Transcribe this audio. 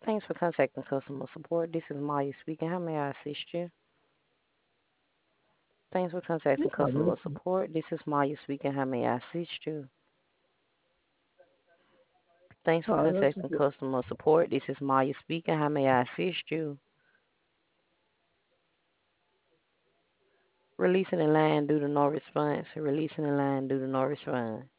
Thanks for contacting customer support. This is Maya speaking. How may I assist you? Thanks for contacting Yeah, customer support. This is Maya speaking. How may I assist you? Thanks for that's contacting good. customer support. This is Maya speaking. How may I assist you? Releasing the line due to no response. Releasing the line due to no response.